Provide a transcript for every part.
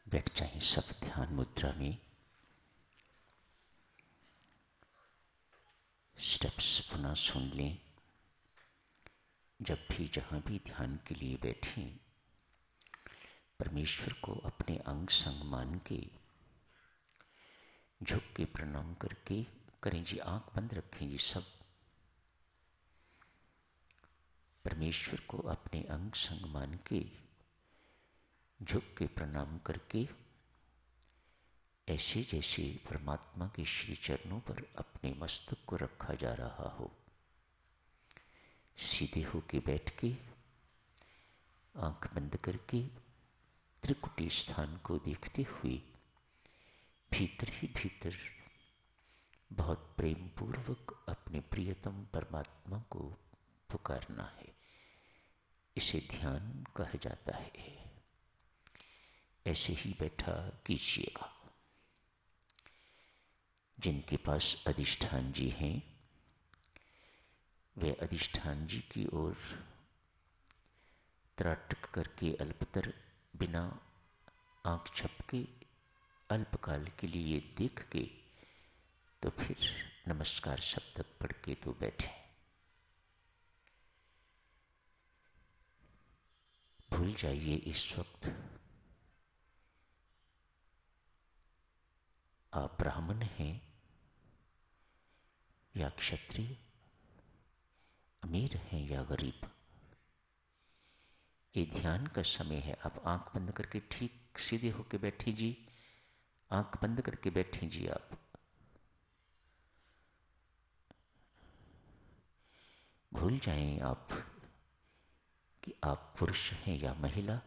बैठ जाएं सब ध्यान मुद्रा में। स्टेप्स पुनः सुन लें। जब भी जहां भी ध्यान के लिए बैठें, परमेश्वर को अपने अंग संग मान के झुक के प्रणाम करके करें जी। आंख बंद रखें जी सब। परमेश्वर को अपने अंग संग मान के झुक के प्रणाम करके ऐसे जैसे परमात्मा के श्री चरणों पर अपने मस्तक को रखा जा रहा हो, सीधे होके बैठ के आंख बंद करके त्रिकुटी स्थान को देखते हुए भीतर ही भीतर बहुत प्रेम पूर्वक अपने प्रियतम परमात्मा को पुकारना है। इसे ध्यान कहा जाता है। ऐसे ही बैठा कीजिएगा। जिनके पास अधिष्ठान जी हैं, वे अधिष्ठान जी की ओर त्राटक करके अल्पतर बिना आंख झपके अल्पकाल के लिए देख के तो फिर नमस्कार शब्द पढ़ के तो बैठे। भूल जाइए इस वक्त आप ब्राह्मण हैं या क्षत्रिय, अमीर हैं या गरीब। ये ध्यान का समय है। आप आंख बंद करके ठीक सीधे होके बैठे जी। आंख बंद करके बैठे जी। आप भूल जाएं आप कि आप पुरुष हैं या महिला,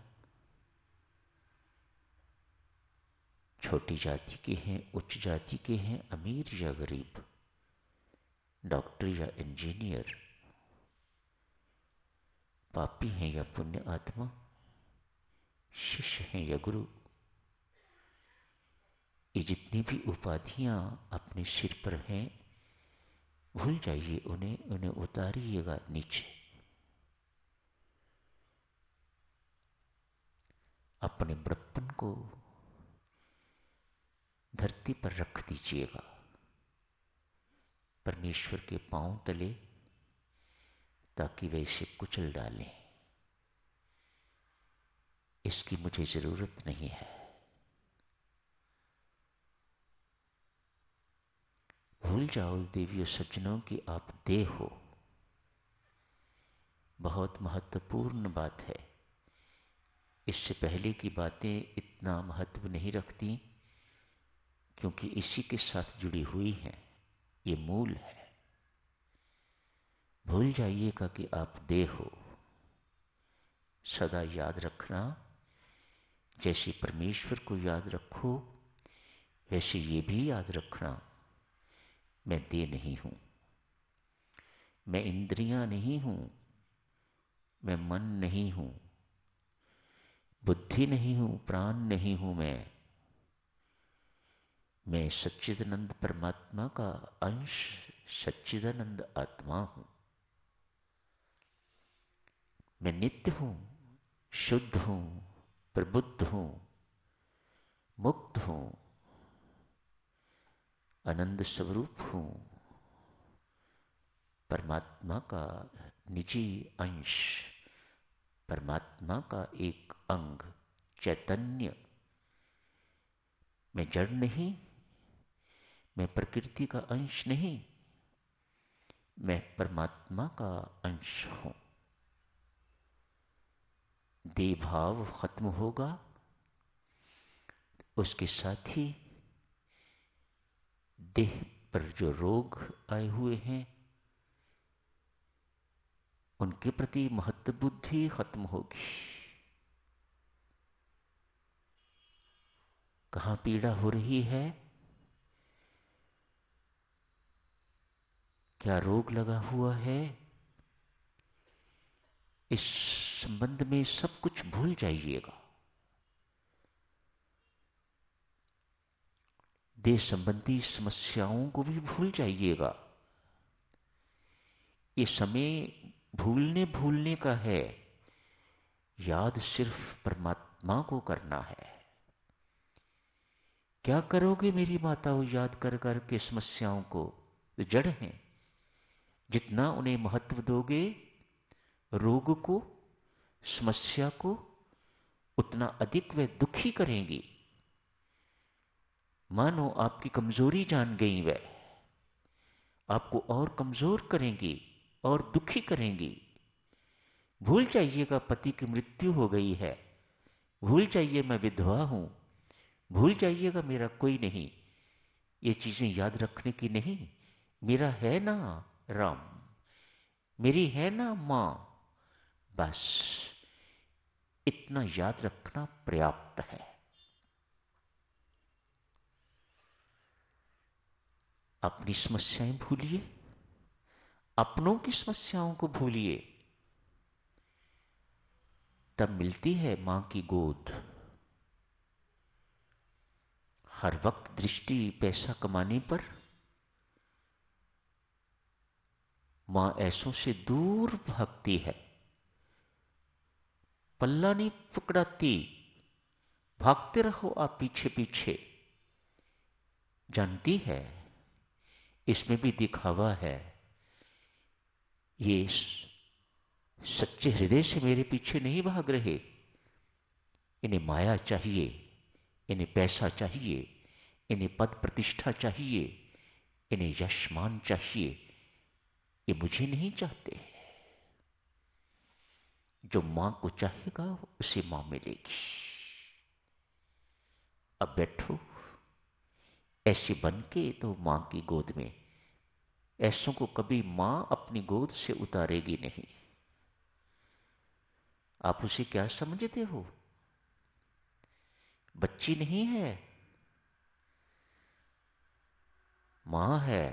छोटी जाति के हैं, उच्च जाति के हैं, अमीर या गरीब, डॉक्टर या इंजीनियर, पापी हैं या पुण्य आत्मा, शिष्य हैं या गुरु। ये जितनी भी उपाधियां अपने सिर पर हैं, भूल जाइए उन्हें उतारिएगा नीचे। अपने बड़प्पन को धरती पर रख दीजिएगा, परमेश्वर के पांव तले, ताकि वे इसे कुचल डालें। इसकी मुझे जरूरत नहीं है। भूल जाओ देवियों सज्जनों कि आप देह हो। बहुत महत्वपूर्ण बात है। इससे पहले की बातें इतना महत्व नहीं रखती, क्योंकि इसी के साथ जुड़ी हुई हैं। ये मूल है। भूल जाइएगा कि आप देह हो। सदा याद रखना, जैसे परमेश्वर को याद रखो वैसे ये भी याद रखना, मैं देह नहीं हूं, मैं इंद्रियां नहीं हूं, मैं मन नहीं हूं, बुद्धि नहीं हूं, प्राण नहीं हूं। मैं सच्चिदानंद परमात्मा का अंश, सच्चिदानंद आत्मा हूं। मैं नित्य हूं, शुद्ध हूं, प्रबुद्ध हूं, मुक्त हूं, आनंद स्वरूप हूं, परमात्मा का निजी अंश, परमात्मा का एक अंग, चैतन्य। मैं जड़ नहीं, मैं प्रकृति का अंश नहीं, मैं परमात्मा का अंश हूं। देह भाव खत्म होगा, उसके साथ ही देह पर जो रोग आए हुए हैं उनके प्रति महत्व बुद्धि खत्म होगी। कहां पीड़ा हो रही है, क्या रोग लगा हुआ है, इस संबंध में सब कुछ भूल जाइएगा। देह संबंधी समस्याओं को भी भूल जाइएगा। ये समय भूलने का है। याद सिर्फ परमात्मा को करना है। क्या करोगे मेरी माताओं याद कर कर के समस्याओं को? तो जड़ हैं। जितना उन्हें महत्व दोगे रोग को, समस्या को, उतना अधिक वे दुखी करेंगी। मानो आपकी कमजोरी जान गई वे, आपको और कमजोर करेंगी और दुखी करेंगी। भूल जाइएगा पति की मृत्यु हो गई है, भूल जाइए मैं विधवा हूं, भूल जाइएगा मेरा कोई नहीं। ये चीजें याद रखने की नहीं। मेरा है ना राम, मेरी है ना मां, बस इतना याद रखना पर्याप्त है। अपनी समस्याएं भूलिए, अपनों की समस्याओं को भूलिए, तब मिलती है मां की गोद। हर वक्त दृष्टि पैसा कमाने पर मां ऐसों से दूर भागती है, पल्ला नहीं पकड़ाती। भागते रहो आप पीछे पीछे। जानती है इसमें भी दिखावा है, ये सच्चे हृदय से मेरे पीछे नहीं भाग रहे। इन्हें माया चाहिए, इन्हें पैसा चाहिए, इन्हें पद प्रतिष्ठा चाहिए, इन्हें यशमान चाहिए। ये मुझे नहीं चाहते। जो मां को चाहेगा उसे मां मिलेगी। अब बैठो ऐसे बन के तो मां की गोद में। ऐसों को कभी मां अपनी गोद से उतारेगी नहीं। आप उसे क्या समझते हो? बच्ची नहीं है, मां है।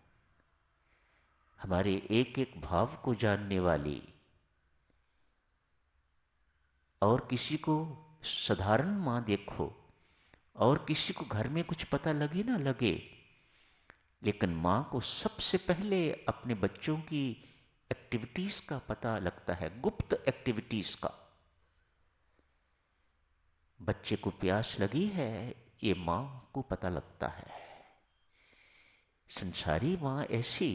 हमारे एक एक भाव को जानने वाली। और किसी को साधारण मां देखो, और किसी को घर में कुछ पता लगे ना लगे, लेकिन मां को सबसे पहले अपने बच्चों की एक्टिविटीज का पता लगता है, गुप्त एक्टिविटीज का। बच्चे को प्यास लगी है, ये मां को पता लगता है। संसारी मां ऐसी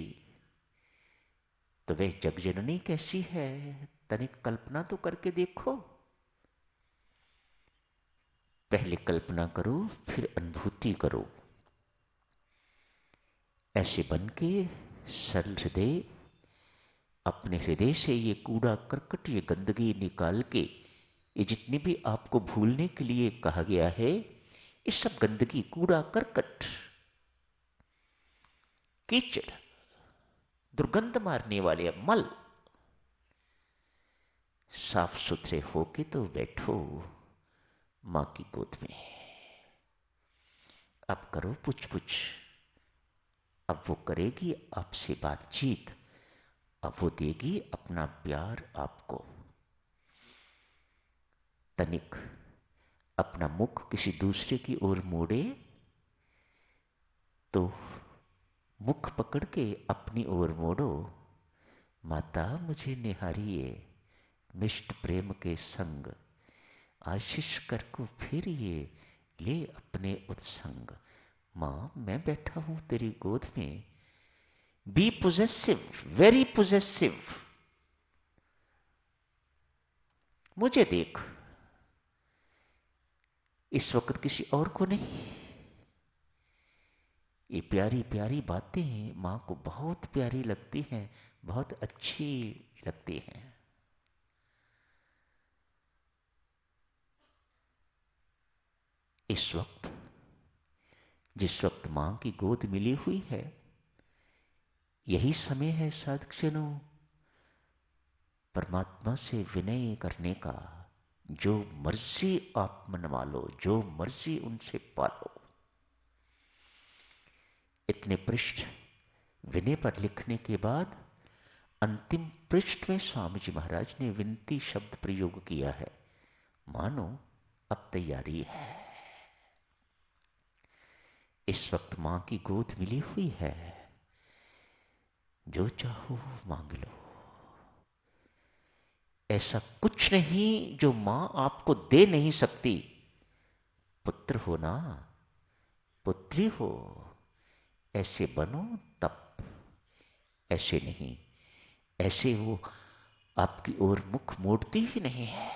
तो वह जगजननी कैसी है? तनिक कल्पना तो करके देखो। पहले कल्पना करो, फिर अनुभूति करो। ऐसे बन के सरल हृदय, अपने हृदय से ये कूड़ा करकट, ये गंदगी निकाल के, ये जितनी भी आपको भूलने के लिए कहा गया है, ये सब गंदगी, कूड़ा करकट, कीचड़, दुर्गंध मारने वाले मल, साफ सुथरे होके तो बैठो मां की गोद में। अब करो पुछ पुछ। अब वो करेगी आपसे बातचीत। अब वो देगी अपना प्यार आपको। तनिक अपना मुख किसी दूसरे की ओर मोड़े तो मुख पकड़ के अपनी ओर मोड़ो। माता मुझे निहारिए मिष्ट प्रेम के संग, आशीष कर को फिर ये ले अपने उत्संग। मां मैं बैठा हूं तेरी गोद में। Be possessive, very possessive. मुझे देख, इस वक्त किसी और को नहीं। ये प्यारी प्यारी बातें मां को बहुत प्यारी लगती हैं, बहुत अच्छी लगती हैं। इस वक्त, जिस वक्त मां की गोद मिली हुई है, यही समय है साधकजनों परमात्मा से विनय करने का। जो मर्जी आप मनवा लो, जो मर्जी उनसे पालो। इतने पृष्ठ विनय पर लिखने के बाद अंतिम पृष्ठ में स्वामी जी महाराज ने विनती शब्द प्रयोग किया है। मानो अब तैयारी है। इस वक्त मां की गोद मिली हुई है, जो चाहो मांग लो। ऐसा कुछ नहीं जो मां आपको दे नहीं सकती। पुत्र होना, पुत्री हो, ऐसे बनो तब, ऐसे नहीं। ऐसे वो आपकी ओर मुख मोड़ती ही नहीं है,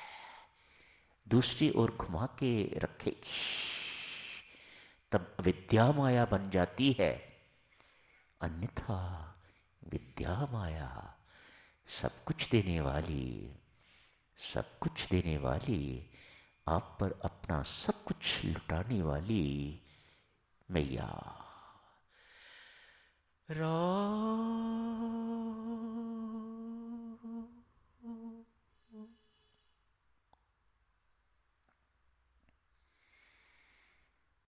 दूसरी ओर घुमा के रखेगी, तब विद्या माया बन जाती है। अन्यथा विद्या माया सब कुछ देने वाली, सब कुछ देने वाली, आप पर अपना सब कुछ लुटाने वाली मैया। राम